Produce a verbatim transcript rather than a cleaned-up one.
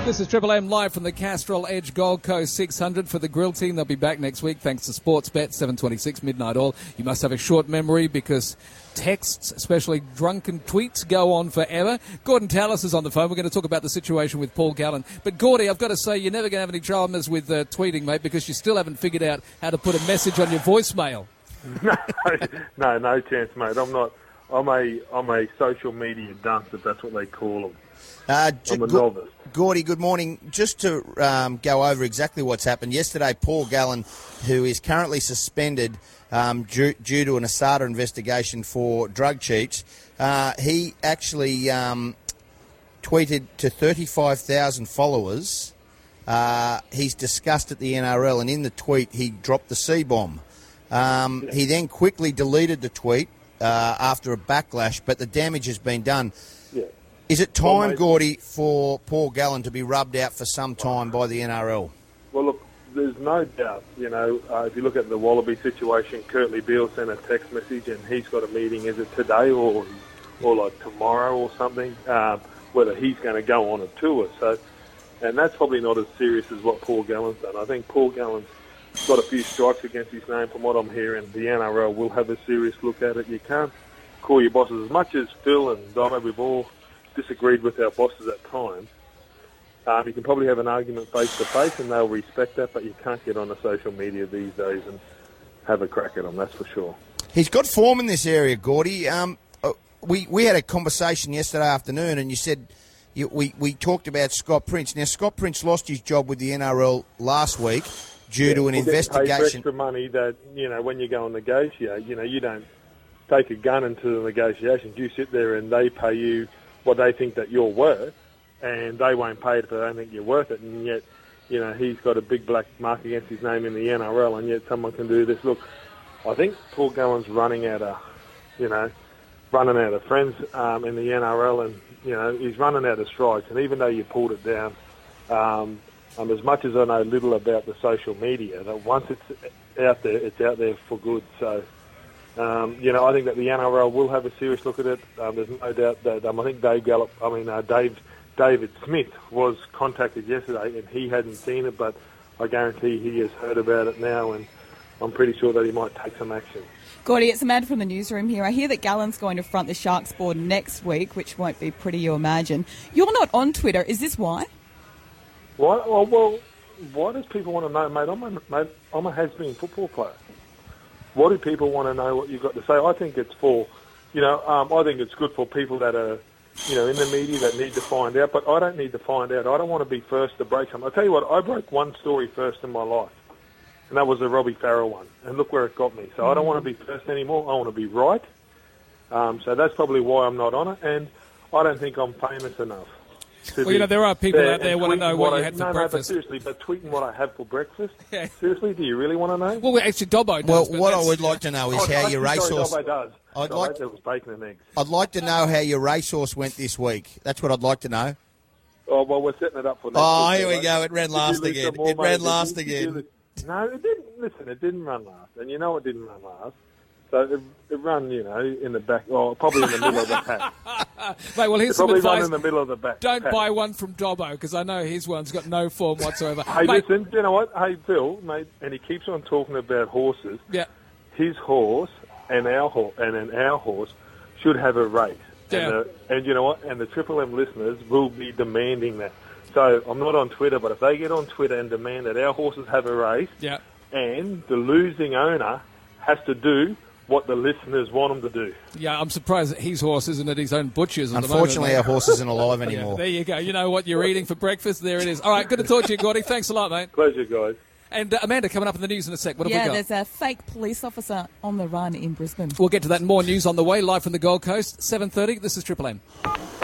This is Triple M live from the Castrol Edge Gold Coast six hundred for the Grill team. They'll be back next week thanks to Sportsbet, seven twenty-six Midnight Oil. You must have a short memory because texts, especially drunken tweets, go on forever. Gordon Tallis is on the phone. We're going to talk about the situation with Paul Gallen. But, Gordy, I've got to say, you're never going to have any dramas with uh, tweeting, mate, because you still haven't figured out how to put a message on your voicemail. No, no, no chance, mate. I'm not. I'm a, I'm a social media dunce, if that's what they call them. Uh, I'm a novice. Gordy, good morning. Just to um, go over exactly what's happened. Yesterday, Paul Gallen, who is currently suspended um, due, due to an ASADA investigation for drug cheats, uh, he actually um, tweeted to thirty-five thousand followers. Uh, he's discussed at the N R L, and in the tweet, he dropped the C-bomb. Um, yeah. He then quickly deleted the tweet uh, after a backlash, but the damage has been done. Yeah. Is it time, well, Gordy, for Paul Gallen to be rubbed out for some time by the N R L? Well, look, there's no doubt, you know, uh, if you look at the Wallaby situation, Kurtley Beale sent a text message and he's got a meeting, is it today or or like tomorrow or something, uh, whether he's going to go on a tour. So, and that's probably not as serious as what Paul Gallen's done. I think Paul Gallen's got a few strikes against his name from what I'm hearing. The N R L will have a serious look at it. You can't call your bosses, as much as Phil and Dom, we've all disagreed with our bosses at times. Um, you can probably have an argument face to face and they'll respect that, but you can't get on the social media these days and have a crack at them, that's for sure. He's got form in this area, Gordy. Um, we, we had a conversation yesterday afternoon and you said you, we, we talked about Scott Prince. Now, Scott Prince lost his job with the N R L last week due yeah, to an we'll investigation. Get paid for extra money that, you know, when you go and negotiate, you know, you don't take a gun into the negotiations. You sit there and they pay you what they think that you're worth, and they won't pay it if they don't think you're worth it. And yet, you know, he's got a big black mark against his name in the N R L, and yet someone can do this. Look, I think Paul Gallen's running out of, you know, running out of friends um, in the N R L, and, you know, he's running out of strikes. And even though you pulled it down, um, um, as much as I know little about the social media, that once it's out there, it's out there for good. So, Um, you know, I think that the N R L will have a serious look at it. Um, there's no doubt that um, I think Dave Gallup, I mean uh, Dave David Smith was contacted yesterday and he hadn't seen it, but I guarantee he has heard about it now, and I'm pretty sure that he might take some action. Gordy, it's Amanda from the newsroom here. I hear that Gallen's going to front the Sharks board next week, which won't be pretty, you imagine. You're not on Twitter. Is this why? Why? Well, well why does people want to know, mate? I'm a, mate, I'm a has-been football player. What do people want to know what you've got to say? I think it's for, you know, um, I think it's good for people that are, you know, in the media that need to find out, but I don't need to find out. I don't want to be first to break something. I'll tell you what, I broke one story first in my life, and that was the Robbie Farrell one, and look where it got me. So mm-hmm. I don't want to be first anymore. I want to be right. Um, so that's probably why I'm not on it, and I don't think I'm famous enough. Well, you know, there are people out there want to know what, what you I, had for no, breakfast. No, but seriously, but tweeting what I had for breakfast? Yeah. Seriously, do you really want to know? Well, actually, Dobbo does. Well, what I would like to know is oh, how your racehorse... Dobbo does. I'd no, like there was bacon and eggs. I'd like to know how your racehorse went this week. That's what I'd like to know. Oh, well, we're setting it up for next Oh, week, here right? we go. It ran last again. It ran last again. No, it didn't. Listen, it didn't run last. And you know it didn't run last. So it, it ran, you know, in the back, or probably in the middle of the pack. Mate, well, here's it some probably advice. Run in the middle of the back. Don't pack. buy one from Dobbo, because I know his one's got no form whatsoever. Hey, mate, listen, you know what? Hey, Phil, mate, and he keeps on talking about horses. Yeah. His horse and our horse and, and our horse should have a race. Yeah. And, the, and you know what? And the Triple M listeners will be demanding that. So I'm not on Twitter, but if they get on Twitter and demand that our horses have a race, yeah. and the losing owner has to do what the listeners want him to do. Yeah, I'm surprised that his horse isn't at his own butcher's at Unfortunately, the moment, our horse isn't alive anymore. Yeah, there you go. You know what you're eating for breakfast? There it is. All right, good to talk to you, Gordy. Thanks a lot, mate. Pleasure, guys. And uh, Amanda, coming up in the news in a sec. What have yeah, we got? there's a fake police officer on the run in Brisbane. We'll get to that and more news on the way, live from the Gold Coast, seven thirty. This is Triple M.